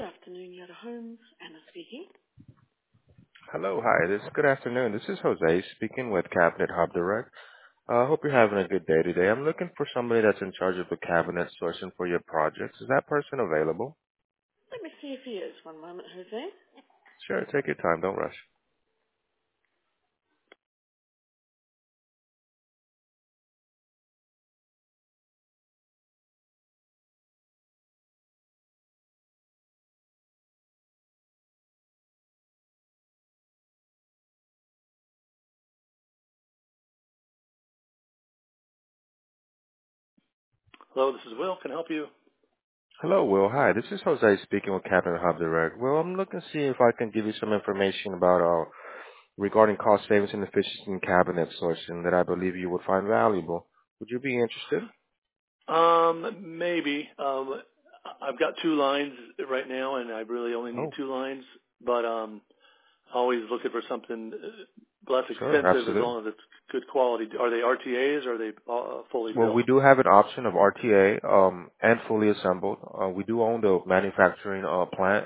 afternoon, Yoda Holmes. Anna speaking. Hello, hi. Good afternoon. This is Jose speaking with Cabinet Hub Direct. I hope you're having a good day today. I'm looking for somebody that's in charge of the cabinet sourcing for your projects. Is that person available? Let me see if he is. One moment, Jose. Sure, take your time. Don't rush. Hello, this is Will. Can I help you? Hello, Will. Hi. This is Jose speaking with Cabinet Hub Direct. Well, I'm looking to see if I can give you some information about regarding cost savings and efficiency in cabinet sourcing that I believe you would find valuable. Would you be interested? Maybe. I've got two lines right now, and I really only need Oh, two lines. But always looking for something less sure. expensive as Absolutely. long as it's good quality. Are they RTAs or are they fully Well, built? we do have an option of RTA and fully assembled. We do own the manufacturing plant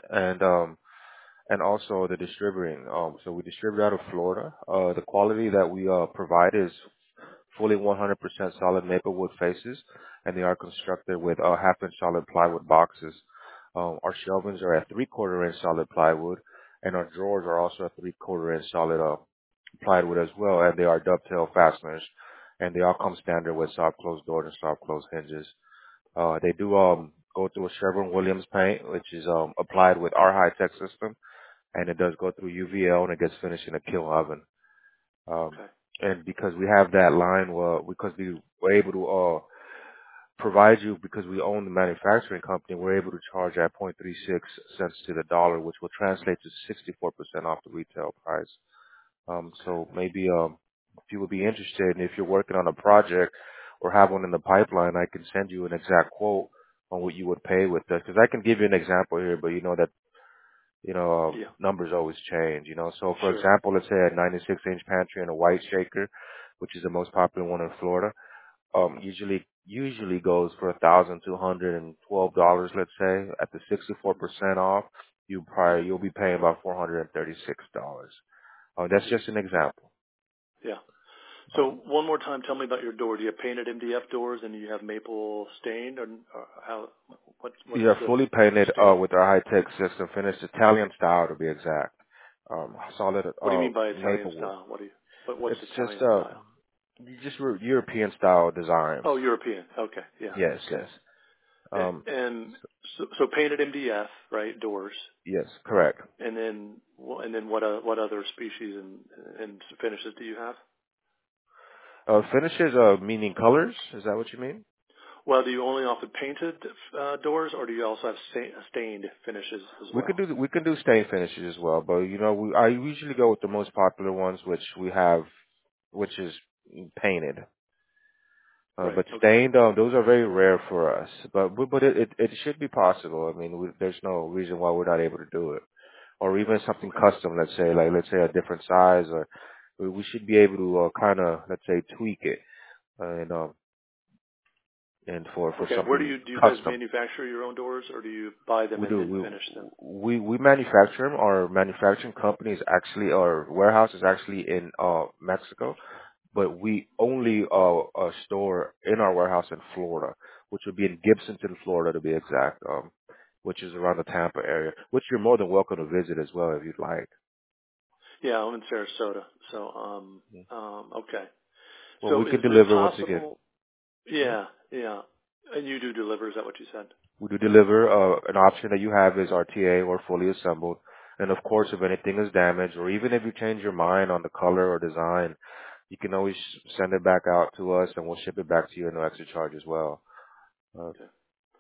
and also the distributing. So we distribute out of Florida. The quality that we provide is fully 100% solid maple wood faces, and they are constructed with half-inch solid plywood boxes. Our shelvings are at three-quarter-inch solid plywood, and our drawers are also at three-quarter-inch solid plywood as well, and they are dovetail fasteners, and they all come standard with soft close doors and soft close hinges. They do go through a Sherwin-Williams paint, which is applied with our high-tech system, and it does go through UVL, and it gets finished in a kiln oven. Um, Okay. and because we have that line, well, because we were able to provide you, because we own the manufacturing company, we're able to charge at 0.36 cents to the dollar, which will translate to 64% off the retail price. Okay. So maybe if you would be interested, and if you're working on a project or have one in the pipeline, I can send you an exact quote on what you would pay with this. Because I can give you an example here, but you know that Yeah. numbers always change. So for Sure. example, let's say a 96-inch pantry and a white shaker, which is the most popular one in Florida, usually goes for $1,212. Let's say at the 64% off, you'll be paying about $436. That's just an example. Yeah. Um, So one more time, tell me about your door. Do you have painted MDF doors and you have maple stained, or how? What's Yeah, the fully painted stain? with our high-tech system, finished Italian style to be exact. Solid What do you mean by Italian maple wood. style? What's It's just Italian style? European style designs. Oh, European. Okay. Yeah. Yes, Okay. yes. Um, And so painted MDF, right? Doors. yes, correct. And then what other species and finishes do you have? Finishes, meaning colors. Is that what you mean? Well, do you only offer painted doors, or do you also have stained finishes as well? We can do stain finishes as well, but I usually go with the most popular ones, which we have, which is painted. Right. But Okay. stained, those are very rare for us. But it should be possible. I mean, there's no reason why we're not able to do it. Or even something Okay. custom, let's say a different size, or we should be able to kind of, let's say, tweak it, and for Okay. Where do something you guys custom. manufacture your own doors, or do you buy them We and do. then finish them? We manufacture them. Our manufacturing company is actually, our warehouse is actually in Mexico, but we only store in our warehouse in Florida, which would be in Gibsonton, Florida, to be exact, which is around the Tampa area. Which you're more than welcome to visit as well if you'd like. Yeah, I'm in Sarasota. So, okay. Well, we So, can is it deliver once again. possible? Hmm? Yeah, yeah. And you do deliver? Is that what you said? We do deliver. An option that you have is RTA or fully assembled. And of course, if anything is damaged, or even if you change your mind on the color or design, you can always send it back out to us, and we'll ship it back to you at no extra charge as well. Uh, Okay.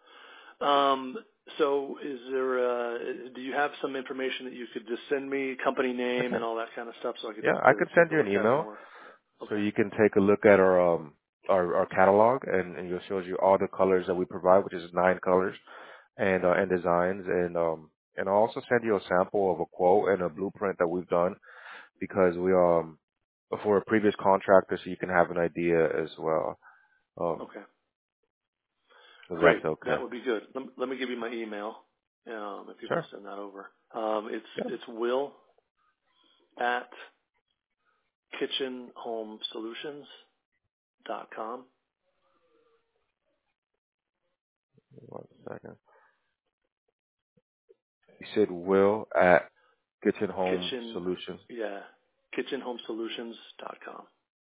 So is there, do you have some information that you could just send me, company name okay. and all that kind of stuff so I could Yeah, I could take send a you an look at it email more? so Okay. you can take a look at our catalog, and it shows you all the colors that we provide, which is 9 colors and designs, and I'll also send you a sample of a quote and a blueprint that we've done, because we for a previous contractor, so you can have an idea as well. Um, Okay. if Great. that's okay. That would be good. Let me give you my email. if you want Sure. to send that over. Yeah. It's Will at kitchenhomesolutions.com. 1 second. You said Will at Kitchen Home Kitchen, Solutions. yeah, kitchenhomesolutions.com.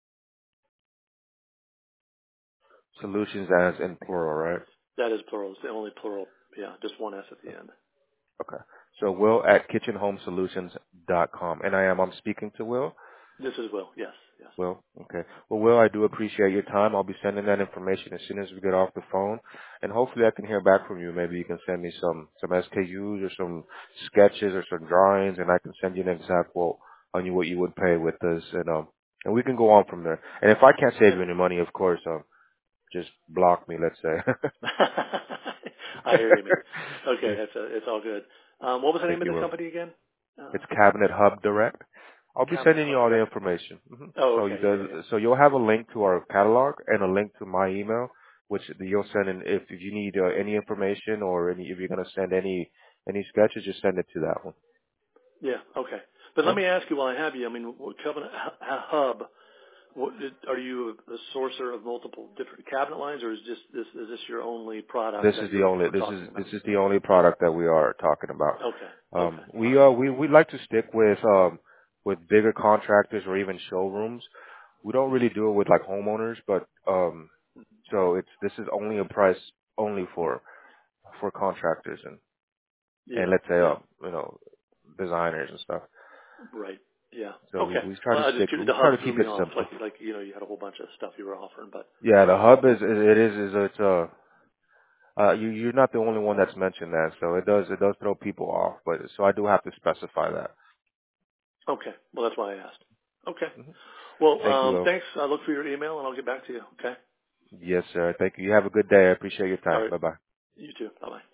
Solutions as in plural, right? That is plural. It's the only plural. Yeah, just one S at the end. Okay. So Will at kitchenhomesolutions.com. And I'm speaking to Will. This is Will. Yes, yes. Will, okay. Well, Will, I do appreciate your time. I'll be sending that information as soon as we get off the phone, and hopefully I can hear back from you. Maybe you can send me some SKUs or some sketches or some drawings, and I can send you an exact quote on what you would pay with this, and we can go on from there. And if I can't save you any money, of course, just block me. Let's say. I hear you, man. Okay, it's all good. What was the name Thank of you, the Will. company again? It's Cabinet Hub Direct. I'll be Cabinet sending you Hub all the Direct. information. Oh, So okay. Yeah. so you'll have a link to our catalog and a link to my email, which you'll send in if you need any information or if you're gonna send any sketches, just send it to that one. Yeah. Okay. But let Okay. me ask you while I have you. I mean, Cabinet Hub. Are you a sourcer of multiple different cabinet lines, or is this your only product This that is the only we're talking about? this is the only product that we are talking about. Okay. Okay. All right. We like to stick with bigger contractors or even showrooms. We don't really do it with like homeowners, but so this is only a price only for contractors Yeah. and let's say Yeah. designers and stuff. Right. Yeah. So Okay. we try Well, to I just stick we the try hub to threw keep me it off. simple. Like you had a whole bunch of stuff you were offering, but Yeah, the hub is it's you're not the only one that's mentioned that, so it does throw people off, but so I do have to specify that. okay. Well, that's why I asked. Okay. hmm Well, Thank you, Will. thanks. I look for your email and I'll get back to you. Okay. Yes, sir. Thank you. You have a good day. I appreciate your All time. right. Bye bye. You too. Bye bye.